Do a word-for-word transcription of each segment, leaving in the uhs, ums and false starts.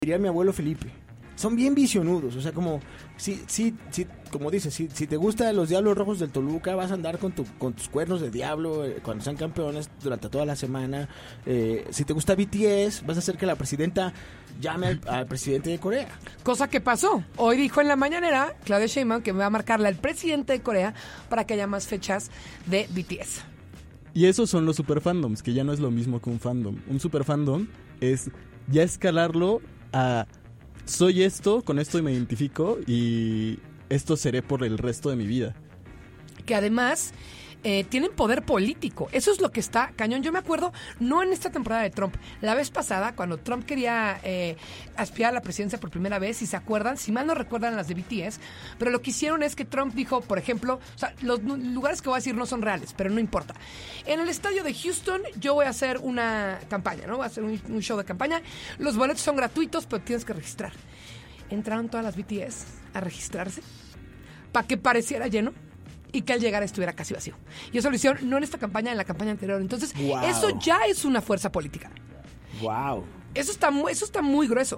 diría mi abuelo Felipe. Son bien visionudos, o sea, como sí, sí, sí, como dices, si, si te gustan los Diablos Rojos del Toluca, vas a andar con tu, con tus cuernos de diablo eh, cuando sean campeones durante toda la semana. Eh, si te gusta B T S, vas a hacer que la presidenta llame al, al presidente de Corea. Cosa que pasó. Hoy dijo en la mañanera Claudia Sheinbaum que va a marcarle al presidente de Corea para que haya más fechas de B T S. Y esos son los super fandoms, que ya no es lo mismo que un fandom. Un super fandom es ya escalarlo a... soy esto, con esto me identifico y esto seré por el resto de mi vida. Que además eh, tienen poder político. Eso es lo que está cañón. Yo me acuerdo, no en esta temporada de Trump, la vez pasada, cuando Trump quería eh, aspirar a la presidencia por primera vez, si se acuerdan, si mal no recuerdan las de B T S, pero lo que hicieron es que Trump dijo, por ejemplo, o sea, los lugares que voy a decir no son reales, pero no importa. En el estadio de Houston yo voy a hacer una campaña, ¿no? Voy a hacer un, un show de campaña. Los boletos son gratuitos, pero tienes que registrar. Entraron todas las B T S a registrarse para que pareciera lleno y que al llegar estuviera casi vacío. Y eso lo hicieron no en esta campaña, en la campaña anterior. Entonces, wow. Eso ya es una fuerza política. Wow. Eso está muy, eso está muy grueso.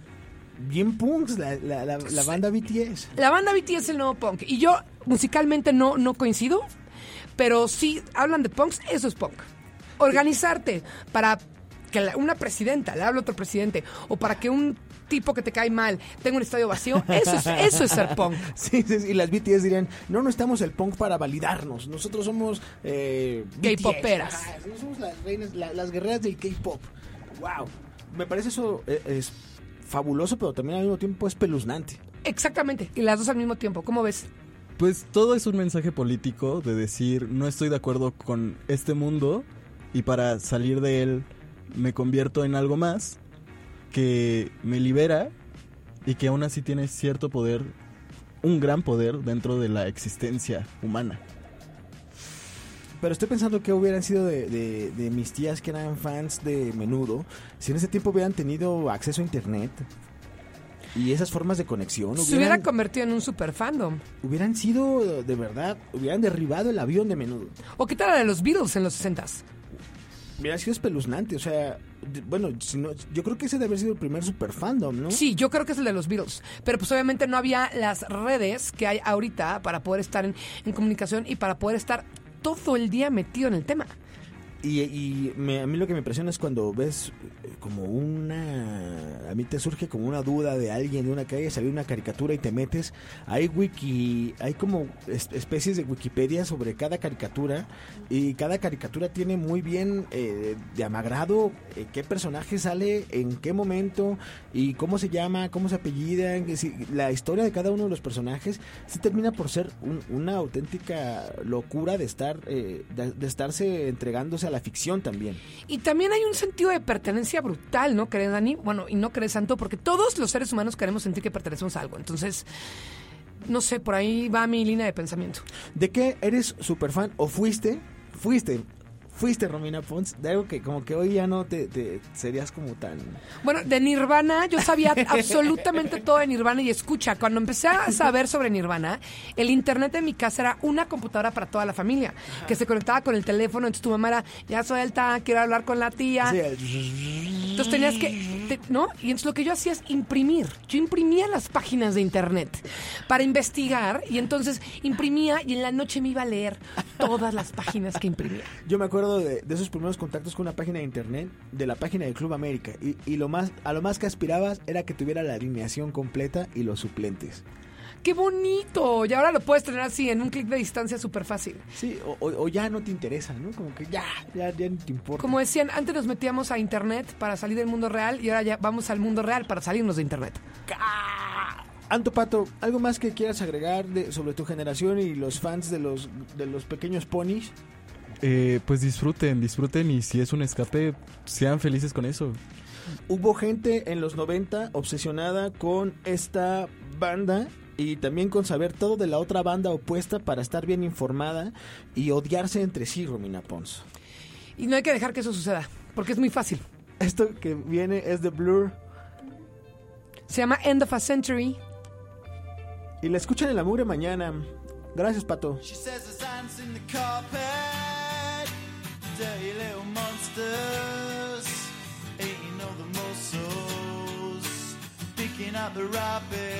Bien punks, la, la, la, la banda B T S. La banda B T S es el nuevo punk. Y yo musicalmente no, no coincido, pero sí hablan de punks, eso es punk. Organizarte para que la, una presidenta le hable a otro presidente, o para que un tipo que te cae mal tenga un estadio vacío, eso es, eso es ser punk. Sí, sí, sí, y las B T S dirían, no, no estamos el punk para validarnos, nosotros somos eh, K-poperas. Ah, somos las reinas, la, las guerreras del K-pop. Wow, me parece eso eh, es fabuloso, pero también al mismo tiempo espeluznante. Exactamente, y las dos al mismo tiempo, ¿cómo ves? Pues todo es un mensaje político de decir, no estoy de acuerdo con este mundo y para salir de él me convierto en algo más que me libera y que aún así tiene cierto poder, un gran poder dentro de la existencia humana. Pero estoy pensando que hubieran sido de, de, de mis tías que eran fans de Menudo, si en ese tiempo hubieran tenido acceso a internet y esas formas de conexión. Se hubiera convertido en un super fandom. Hubieran sido, de verdad, hubieran derribado el avión de Menudo. ¿O qué tal la de los Beatles en los sesentas? Hubiera sido espeluznante, o sea, de, bueno, si no, yo creo que ese debe haber sido el primer super fandom, ¿no? Sí, yo creo que es el de los Beatles, pero pues obviamente no había las redes que hay ahorita para poder estar en, en comunicación y para poder estar todo el día metido en el tema. Y, y me, a mí lo que me impresiona es cuando ves como una... A mí te surge como una duda de alguien de una calle, salió una caricatura y te metes. Hay wiki, hay como especies de Wikipedia sobre cada caricatura y cada caricatura tiene muy bien eh, de amagrado eh, qué personaje sale, en qué momento y cómo se llama, cómo se apellida. Si, la historia de cada uno de los personajes sí termina por ser un, una auténtica locura de estar eh, de, de estarse entregándose a la ficción también. Y también hay un sentido de pertenencia brutal, ¿no crees, Dani? Bueno, y no crees tanto, porque todos los seres humanos queremos sentir que pertenecemos a algo. Entonces, no sé, por ahí va mi línea de pensamiento. ¿De qué eres súper fan o fuiste? Fuiste... Fuiste, Romina Pons, de algo que como que hoy ya no te, te serías como tan... Bueno, de Nirvana, yo sabía absolutamente todo de Nirvana y escucha, cuando empecé a saber sobre Nirvana, el internet de mi casa era una computadora para toda la familia, ajá, que se conectaba con el teléfono, entonces tu mamá era, ya suelta, quiero hablar con la tía. Sí. Entonces tenías que, te, ¿no? Y entonces lo que yo hacía es imprimir, yo imprimía las páginas de internet para investigar y entonces imprimía y en la noche me iba a leer todas las páginas que imprimía. Yo me acuerdo De, de esos primeros contactos con una página de internet, de la página del Club América, y, y lo más a lo más que aspirabas era que tuviera la alineación completa y los suplentes. ¡Qué bonito! Y ahora lo puedes tener así, en un clic de distancia súper fácil. Sí, o, o, o ya no te interesa, ¿no? Como que ya, ya, ya no te importa. Como decían, antes nos metíamos a internet para salir del mundo real y ahora ya vamos al mundo real para salirnos de internet. ¡Ah! Anto Pato, ¿algo más que quieras agregar de, sobre tu generación y los fans de los, de los pequeños ponis? Eh, pues disfruten, disfruten y si es un escape, sean felices con eso. Hubo gente en los noventa obsesionada con esta banda y también con saber todo de la otra banda opuesta para estar bien informada y odiarse entre sí, Romina Pons. Y no hay que dejar que eso suceda, porque es muy fácil. Esto que viene es de Blur. Se llama End of a Century. Y la escuchan en La Mugre mañana. Gracias, Pato. Dirty little monsters, eating all the muscles. crashing at the rapids.